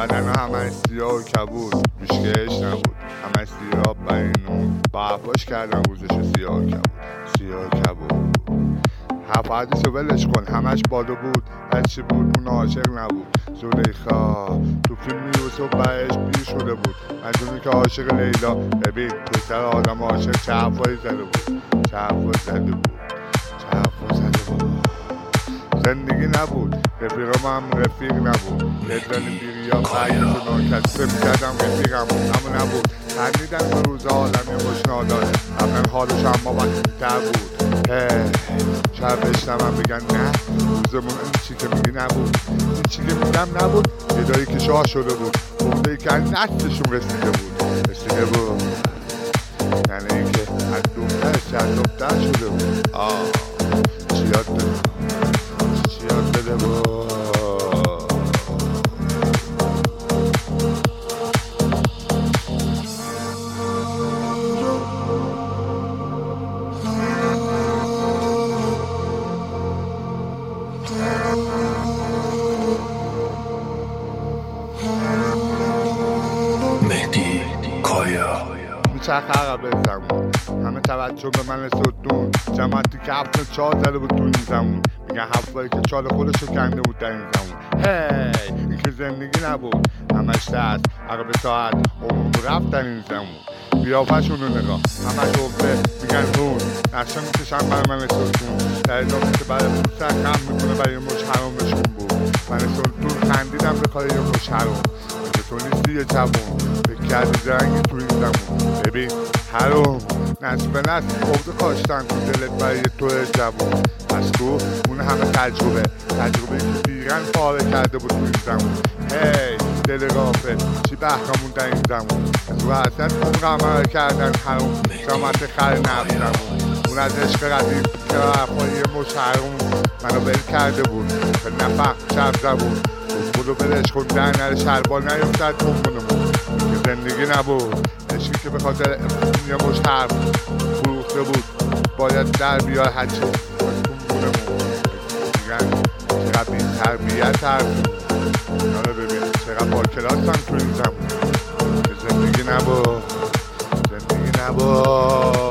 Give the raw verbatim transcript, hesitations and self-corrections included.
بدن همش سیاه و کبود، میشکش نبود، همش سیاه بینون با حرفاش کردن روزش سیاه و کبود، سیاه و کبود. حرف حدیث رو ولش کن، همش بادو بود، از چی بود اون عاشق نبود. زلیخا تو فیلم یوسف برش پیر شده بود، مجنونی که عاشق لیلا. ببین پسر آدم عاشق چه حرفایی زده بود، چه حرفایی زده بود، چه حرفایی زده بود. زندگی نبود، رفیقم هم رفیق نبود، لذن بیریا قیل تو ناکت فهم کردم رفیقم اما نبود. خندیدن به روز عالمی مشنا داره، قبلا حالش اما بدتر بود. شاید بشنوم بگن نه روزمون این چی که میگی نبود، این چی که میگم نبود. گدایی که شاه شده بود، بغدهی که از نستشون رسیده بود، رسیده بود. یعنی این که از دومترش از دومتر شده بود. آه چی یاد بده، چی یاد بده بود. مهدی کایا میچرخ عقبه زمون، همه توجه به من سدون. جماعتی که هفت چهار زده بود تو این زمون، میگن هفتایی که چال خودشو کنده بود در این زمون. هی این که زندگی نبود، همش دست عقب ساعت عموم رفت در این زمون. بیافشون رو نگاه، همش عبه میگن هون، نقشه میکشن برای من سلطون. در اضافه که برای پوستر کم میکنه برای مش حرامشون بود. من سلطون خندیدم به خواهی یه مش حرام، که تو نیستی یه جوون به کردی زرنگی تو این زمون. ببین حرام نسل به نسل خورده کاشتن تو دلت برای تو جوون. از تو اون همه تجربه، تجربه که دیرن پاره کرده بود تو این زمون. هی دل غافل چی بهرامون در این زمون، از رو حسد اون قمر کردن حرام شامت خر نفس زمون. اون از عشق قدیم که رفایی مش حرام منو بل کرده بود، به نفق شب زبون بودو بلش کن در نر شربال نیفتد تنبونمون. که زندگی نبود، عشقی که به خاطر یه مش حرف فروخته بود باید در بیار هرچی تنبونمون. میگن چقدر این تربیت حرف اینا رو ببین چقدر با کلاس هم تو این زمون. که زندگی نبود، زندگی نبود.